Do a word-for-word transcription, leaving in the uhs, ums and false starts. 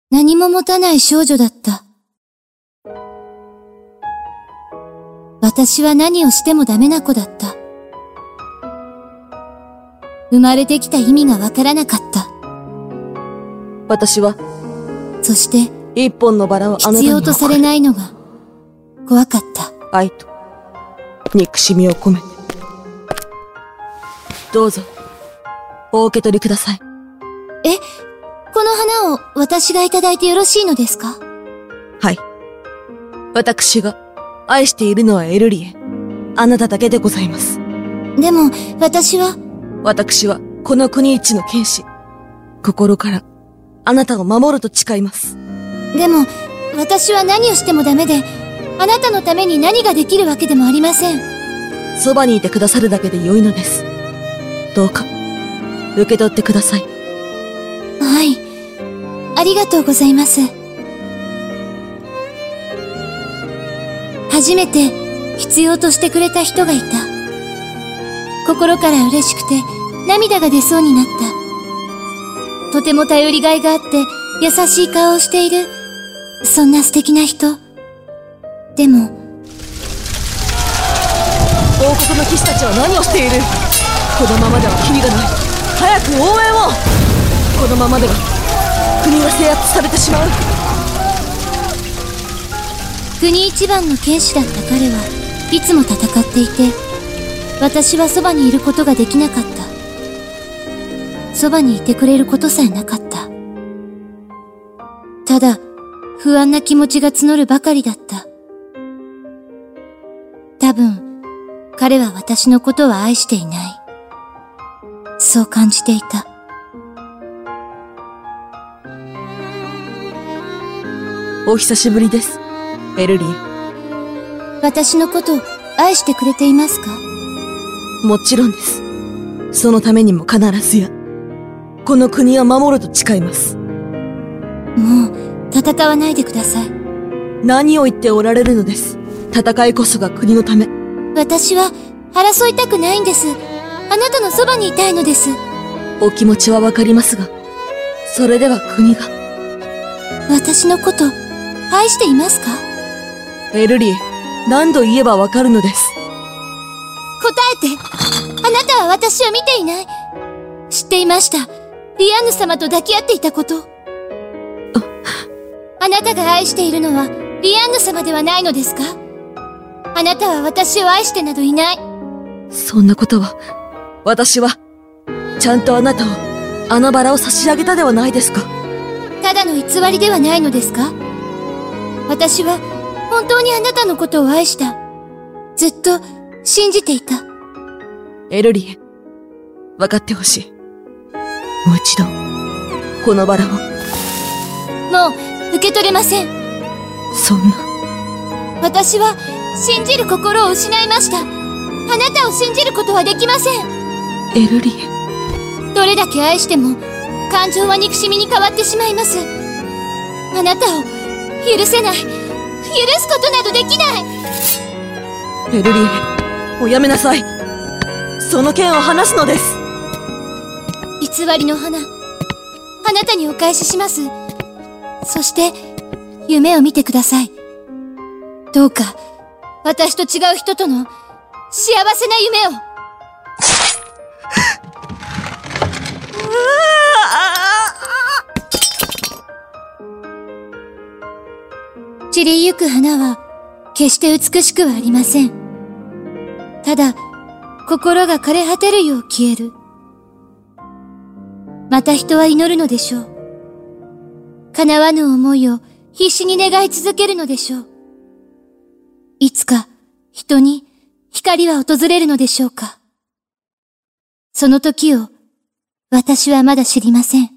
何も持たない少女だった。私は何をしてもダメな子だった。生まれてきた意味がわからなかった。 私は、 そして、 一本のバラをあなたに必要とされないのが、怖かった。 愛と、憎しみを込めて。どうぞ、お受け取りください。 え、この花を私がいただいてよろしいのですか？ はい。私が愛しているのはエルリエ。あなただけでございます。 でも、私は、 私はこの国一の剣士。心からあなたを守ると誓います。 でも、私は何をしてもダメで、あなたのために何ができるわけでもありません。 そばにいてくださるだけで良いのです。どうか、受け取ってください。 はい。ありがとうございます。初めて必要としてくれた人がいた。心から嬉しくて涙が出そうになった。とても頼りがいがあって優しい顔をしている、そんな素敵な人。でも、 王国の騎士たちは何をしている？このままではキリがない。早く応援を！このままでは国が制圧されてしまう。 国一番の剣士だった彼はいつも戦っていて、私はそばにいることができなかった。そばにいてくれることさえなかった。ただ、不安な気持ちが募るばかりだった。多分、彼は私のことは愛していない。そう感じていた。 お久しぶりです、エルリエ。 私のこと愛してくれていますか？ もちろんです。そのためにも必ずや、この国を守ると誓います。 もう、戦わないでください。 何を言っておられるのです。戦いこそが国のため。 私は、争いたくないんです。あなたのそばにいたいのです。 お気持ちはわかりますが、それでは国が。 私のこと、愛していますか？ エルリエ、何度言えばわかるのです。 答えて！あなたは私を見ていない。知っていました。リアンヌ様と抱き合っていたこと。あ、あなたが愛しているのは、リアンヌ様ではないのですか？あなたは私を愛してなどいない。 そんなことは、私は、ちゃんとあなたを、あのバラを差し上げたではないですか。 ただの偽りではないのですか？私は、本当にあなたのことを愛した。ずっと、信じていた。 エルリエ、分かってほしい。もう一度、このバラを。 もう、受け取れません。 そんな。 私は、信じる心を失いました。あなたを信じることはできません。 エルリエ。 どれだけ愛しても、感情は憎しみに変わってしまいます。あなたを、許せない。許すことなどできない。 エルリエ、おやめなさい。その剣を離すのです。 偽りの花、あなたにお返しします。そして、夢を見てください。どうか、私と違う人との幸せな夢を。散りゆく花は、決して美しくはありません。ただ、心が枯れ果てるよう消える。また人は祈るのでしょう。叶わぬ思いを必死に願い続けるのでしょう。いつか人に光は訪れるのでしょうか。その時を私はまだ知りません。